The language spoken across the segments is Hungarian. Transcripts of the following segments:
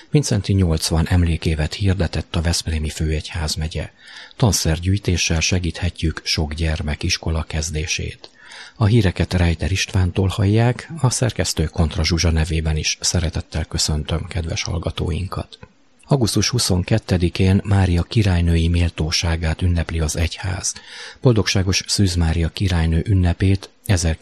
Vincenti 80 emlékévet hirdetett a Veszprémi főegyházmegye. Tanszergyűjtéssel segíthetjük sok gyermek iskola kezdését. A híreket Reiter Istvántól hallják, a szerkesztő Kontra Zsuzsa nevében is szeretettel köszöntöm kedves hallgatóinkat. Augusztus 22-én Mária királynői méltóságát ünnepli az egyház. Boldogságos Szűz Mária királynő ünnepét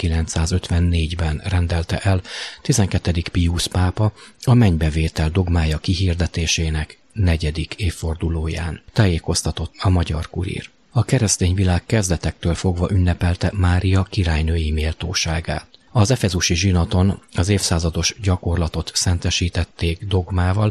1954-ben rendelte el 12. Piusz pápa a mennybevétel dogmája kihirdetésének 4. évfordulóján, tájékoztatott a Magyar Kurír. A keresztény világ kezdetektől fogva ünnepelte Mária királynői méltóságát. Az efezusi zsinaton az évszázados gyakorlatot szentesítették dogmával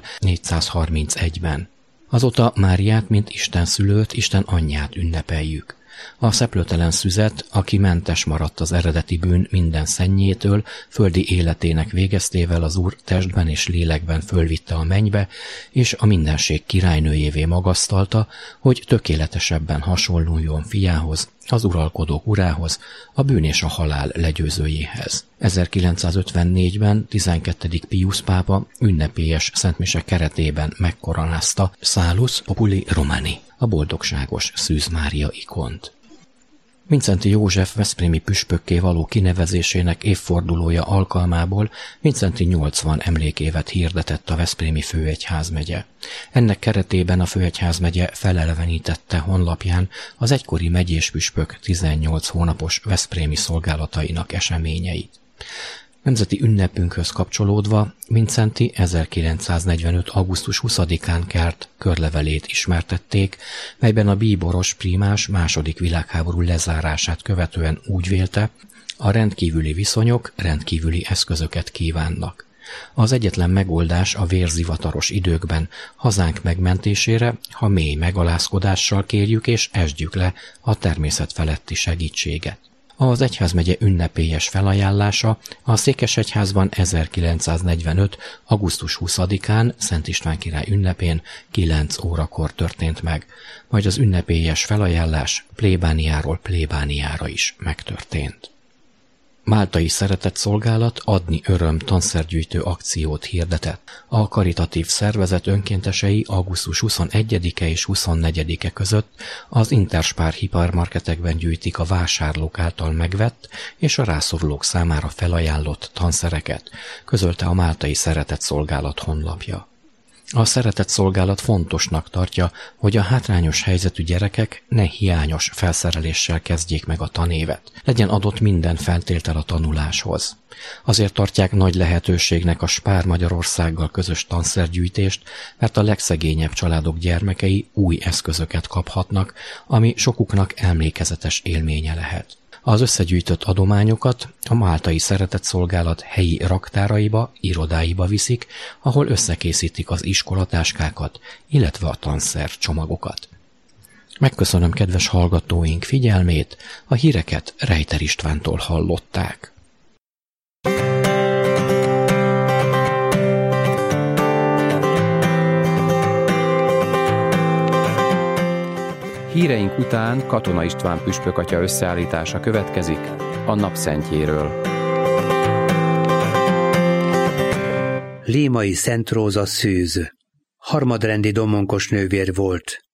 431-ben. Azóta Máriát, mint Isten szülőt, Isten anyját ünnepeljük. A szeplőtelen szüzet, aki mentes maradt az eredeti bűn minden szennyétől, földi életének végeztével az Úr testben és lélekben fölvitte a mennybe, és a mindenség királynőjévé magasztalta, hogy tökéletesebben hasonluljon fiához, az uralkodók urához, a bűn és a halál legyőzőjéhez. 1954-ben 12. Piusz pápa ünnepélyes szentmise keretében megkoronázta Salus Populi Romani, a boldogságos Szűz Mária ikont. Vincenti József veszprémi püspökké való kinevezésének évfordulója alkalmából Vincenti 80 emlékévet hirdetett a Veszprémi főegyházmegye. Ennek keretében a főegyházmegye felelevenítette honlapján az egykori megyéspüspök 18 hónapos veszprémi szolgálatainak eseményeit. Nemzeti ünnepünkhöz kapcsolódva Vincenti 1945. augusztus 20-án kelt körlevelét ismertették, melyben a bíboros prímás II. Világháború lezárását követően úgy vélte, a rendkívüli viszonyok rendkívüli eszközöket kívánnak. Az egyetlen megoldás a vérzivataros időkben hazánk megmentésére, ha mély megalázkodással kérjük és esdjük le a természet feletti segítséget. Az egyházmegye ünnepélyes felajánlása a Székesegyházban 1945. augusztus 20-án Szent István király ünnepén 9 órakor történt meg, majd az ünnepélyes felajánlás plébániáról plébániára is megtörtént. Máltai Szeretetszolgálat adni öröm tanszergyűjtő akciót hirdetett. A karitatív szervezet önkéntesei augusztus 21-e és 24-e között az Interspár hipermarketekben gyűjtik a vásárlók által megvett és a rászorulók számára felajánlott tanszereket, közölte a Máltai Szeretetszolgálat honlapja. A Szeretetszolgálat fontosnak tartja, hogy a hátrányos helyzetű gyerekek ne hiányos felszereléssel kezdjék meg a tanévet. Legyen adott minden feltétel a tanuláshoz. Azért tartják nagy lehetőségnek a Spár Magyarországgal közös tanszergyűjtést, mert a legszegényebb családok gyermekei új eszközöket kaphatnak, ami sokuknak emlékezetes élménye lehet. Az összegyűjtött adományokat a Máltai Szeretetszolgálat helyi raktáraiba, irodáiba viszik, ahol összekészítik az iskolatáskákat, illetve a tanszercsomagokat. Megköszönöm kedves hallgatóink figyelmét, a híreket Reiter Istvántól hallották. Híreink után Katona István püspökatya összeállítása következik a napszentjéről. Límai Szent Róza Szűz harmadrendi domonkos nővér volt,